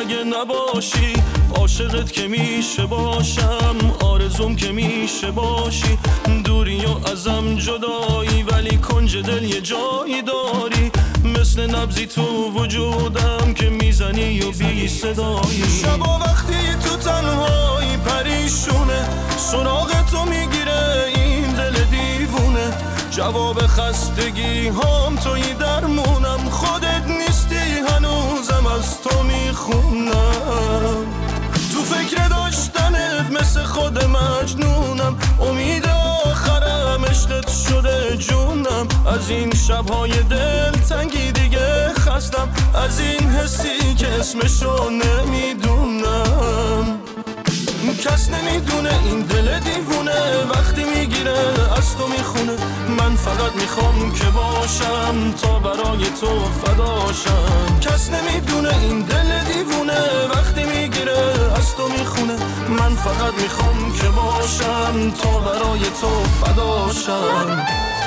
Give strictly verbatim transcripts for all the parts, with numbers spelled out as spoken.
اگه نباشی، عاشقت که میشه باشم، آرزوم که میشه باشی. دوری و ازم جدایی ولی کنج دل یه جایی داری، مثل نبضی تو وجودم که میزنی و بی صدایی. شبا وقتی تو تنهایی پریشونه، سراغ تو میگیره این دل دیوونه. جواب خستگی هام توی درمونم، خودت نیستی هنوزم از تو میخونم. تو فکر داشتنت مثل خود مجنونم، امید آخرم عشقت شده جونم. از این شبهای دل تنگی دیگه خستم، از این حسی که اسمشو نمیدونم. کس نمیدونه این دل دیوونه وقتی میگیره از تو میخونه. من فقط میخوام که باشم تا برای تو فداشم. کس نمیدونه این دل دیوونه وقتی میگیره از تو میخونه. من فقط میخوام که باشم تا برای تو فداشم.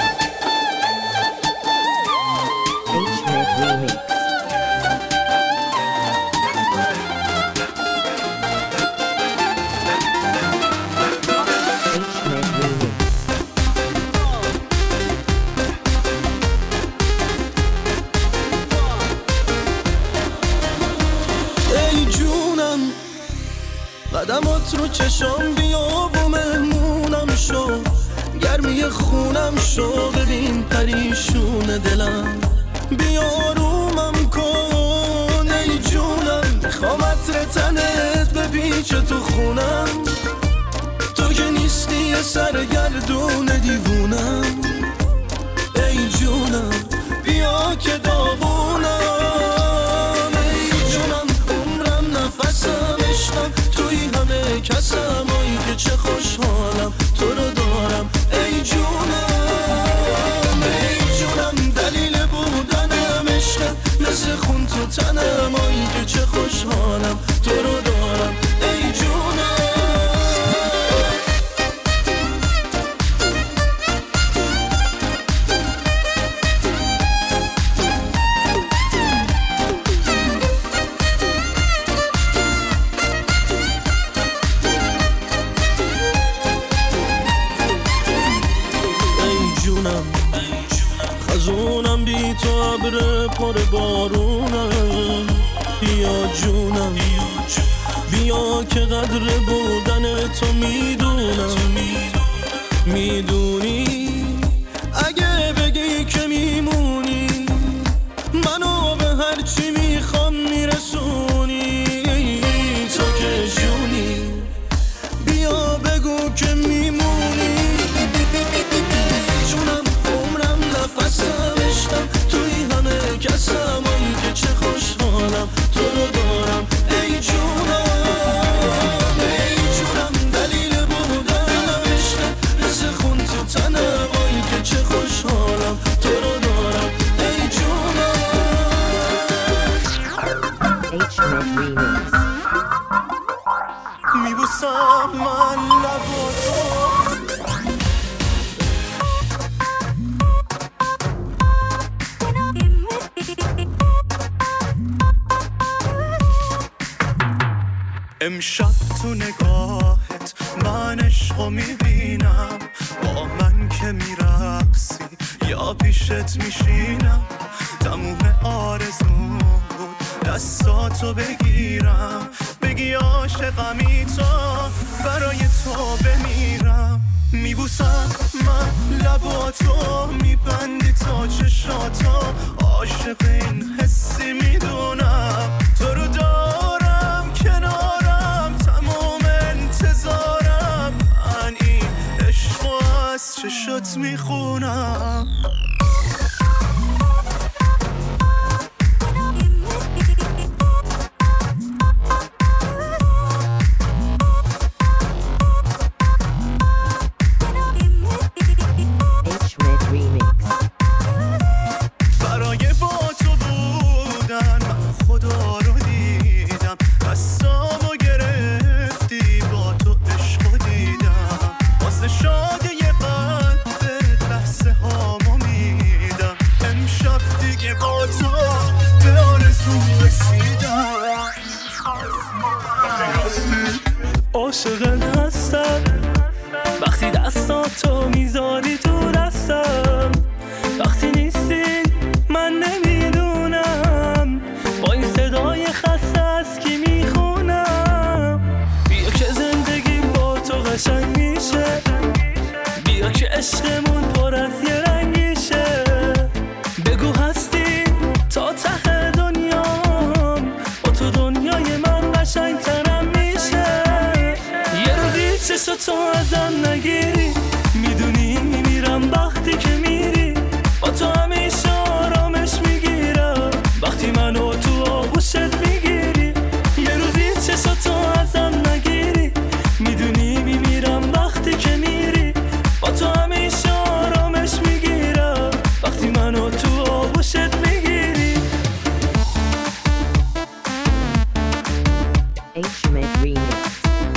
قدمات رو چشام بیا و مهمونم شو، گرمی خونم شو، ببین پریشون دلم، بیا رومم کن ای جونم. میخوام عطر تنت بپیچه تو خونم، تو که نیستی یه سرگردون دیوونم. ای جونم بیا که داغونم، ای جونم عمرم نفسم عشقم، توی همه کسم آی که چه خوشحالم تو رو دارم. ای جونم ای جونم دلیل بودنم عشقم، مثل خون تو تنم آی که چه خوشحالم تو رو دارم. ای جونم خزونم بی تو عبر پر بارونم. بیا جونم بیا که قدر بودن تو میدونم. میدونی اگه بگی که میمونی، منو به هر چی میخوام میرسونی. تو که جونی بیا بگو که میمونی. جونم عمرم نفسم عشقم، توی همه کسم آی که چه خوشحالم تو رو دارم. ای جونم ای جونم دلیل بودنم عشقم، مثل خون تو تنم آی که چه خوشحالم تو رو دارم. ای جونم میبوسم من لباتو. امشب تو نگاهت من عشقو میبینم، با من که میرقصی یا پیشت میشینم. تموم آرزوم بود دستاتو بگیرم، بگی عاشقمی تو برای تو بمیرم. میبوسم من لباتو، میبندی تا چشاتو، عاشق این حسی میدونم. تو رو دارم کنارم تمام انتظارم، من این عشقو از چشات میخونم. برای با تو بودن من خدا تو میذاری تو دستم. وقتی نیستی من نمیدونم با این صدای خسته از کی میخونم. بیا که زندگی با تو قشنگ میشه، بیا که عشقمون پر از یه رنگیشه. بگو هستی تا ته دنیام، با تو دنیای من قشنگ ترم میشه. یه روزی چشم تو ازم نگیری، میدونی میمیرم وقتی که میری. با تو همیشه آرامش میگیرم وقتی منو تو آغوشت میگیری. یه روزی چشم تو ازم نگیری، میدونی میمیرم وقتی که میری. با تو همیشه آرامش میگیرم وقتی منو تو آغوشت میگیری. H-Med Remix.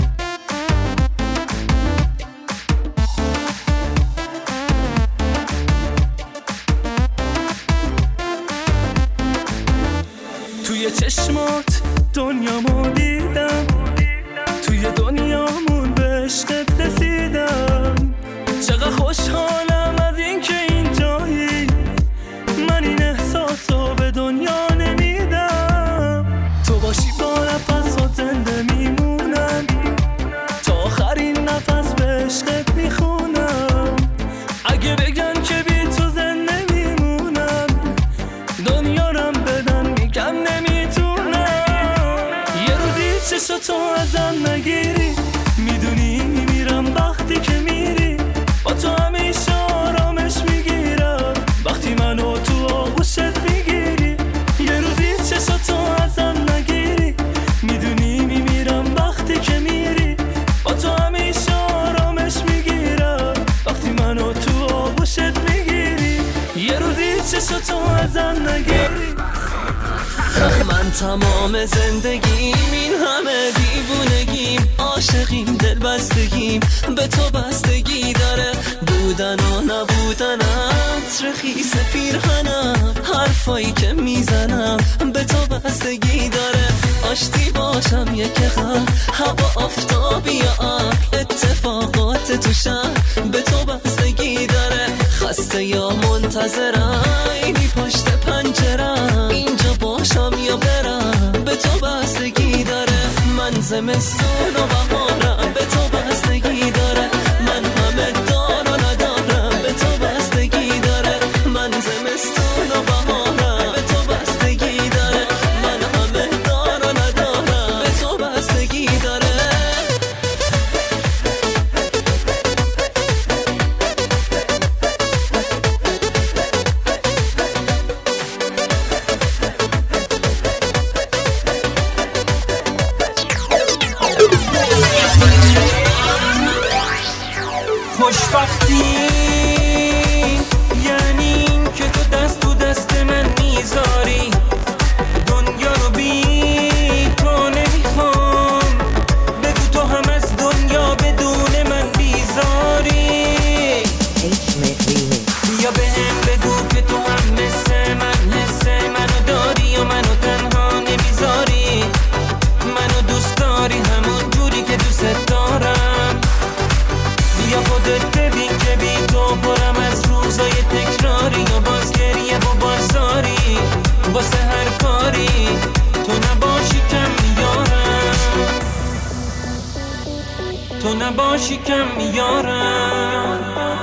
توی چشمات دنیامو دیدم، توی دنیامون به عشقت رسیدم. چقدر خوشحالم از این که اینجایی، من این احساسو به دنیا نمیدم. تو باشی با نفسات زنده میمونم، تا آخرین نفس به عشقت میخونم. اگه بگن که بی تو زنده میمونم، دنیارم بدن میگم نمیتونم. یه روزی چشم تو ازم نگیری، میدونی میمیرم وقتی که میری. با تو همیشه آرامش میگیرم وقتی منو تو آغوشت میگیری. یه روزی چشم تو ازم نگیری، میدونی میمیرم وقتی که میری. با تو همیشه آرامش میگیرم وقتی منو تو آغوشت میگیری. یه روزی چشم تو ازم نگیری. من تمام زندگیم این همه دیوونگیم، عاشقیم دل بستگیم به تو بستگی داره. بودن و نبودنت رخیص پیرهنم، حرفایی که میزنم به تو بستگی داره. آشتی باشم یک غم، هوا آفتابی یا ابر، اتفاقات تو شهر به تو بستگی داره. خسته یا منتظرم اینی پشت پنجرم، اینجا باشم یا برم به تو بستگی داره. من زمستون و بهارم به تو بستگی داره. من همه دار و ندارم به تو بستگی داره. من زمستون و بهارم به تو بستگی داره. من همه دار و ندارم به تو بستگی داره. خوشبختی یعنی این که تو دست تو دست من میذاری، دنیا رو بی تو نمیخوام. بگو تو هم از دنیا بدون من بیزاری. یا به هم بگو که تو هم مثل من حس منو داری و منو تنها نمیذاری. منو دوست داری همون جوری که دوست دارم. یا خودت ببین که بی تو پرم از روزای تکراری و باز گریه و بازاری واسه هر کاری. تو نباشی کم میارم، تو نباشی کم میارم.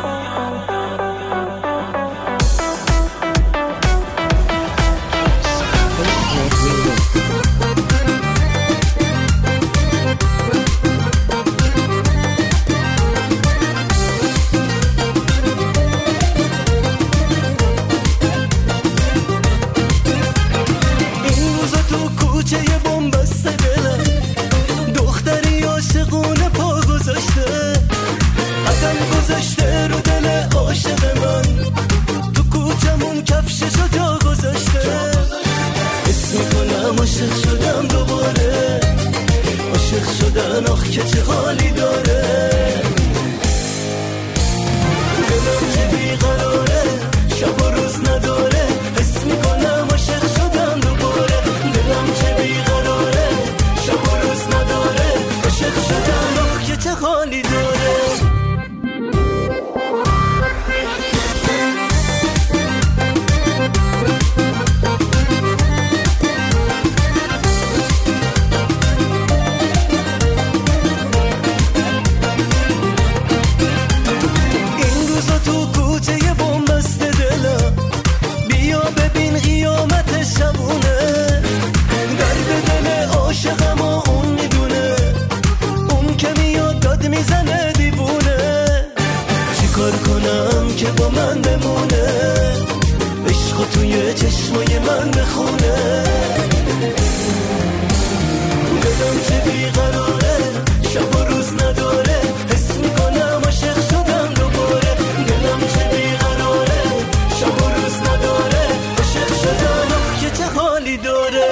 گذاشته رو دل عاشق من، تو کوچمون کفششو جا گذاشته. حس میکنم عاشق شدم دوباره، عاشق شدن آخ که چه حالی داره. دلم که بیقراره شب و روز نداره، حس میکنم عاشق شدم دوباره. دلم که بیقراره شب و روز نداره، عاشق شدم آخ که چه حالی داره. عاشقم و اون میدونه، اون که میاد داد میزنه دیوونه. چی کار کنم که با من بمونه، عشق توی چشمای من بخونه. دلم چه بیقراره، شب و روز نداره، حس میکنم عاشق شدم دوباره. دلم چه بیقراره، شب و روز نداره، عاشق شدم آخ که چه حالی داره.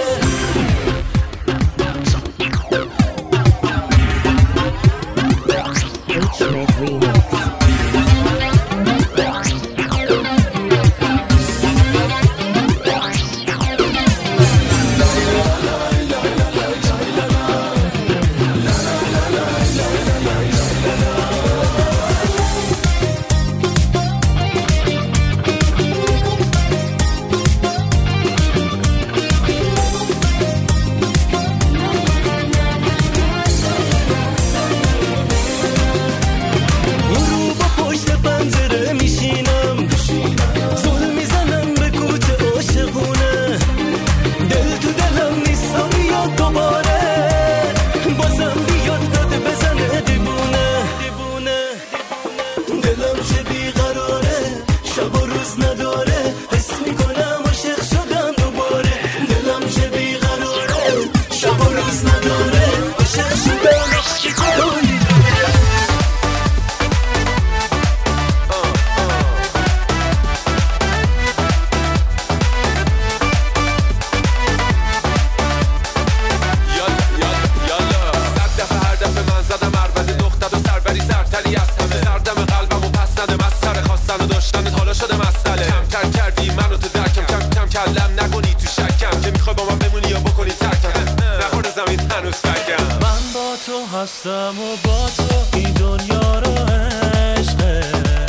کلم نکنی تو شکم که میخوای با من بمونی یا بکنی ترکم. نخورده زمین هنوز فکم. من با تو هستم و با تو این دنیا رو عشقه،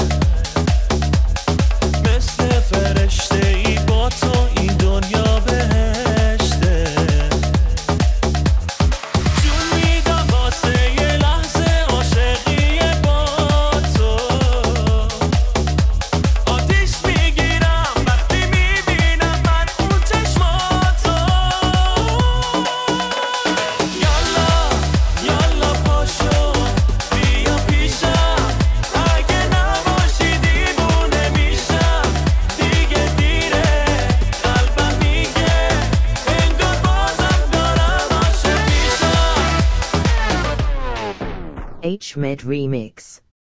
مثل فرشته ای با تو این دنیا بهشته. جون میدم واسه یه لحظه عاشقی با تو، آتیش میگیرم وقتی میبینم من اون چشماتو. یالا یالا پاشو بیا پیشم، اگه نباشی دیوونه میشم. دیگه دیره قلبم میگه انگار بازم دارم عاشق میشم. H-Med Remix.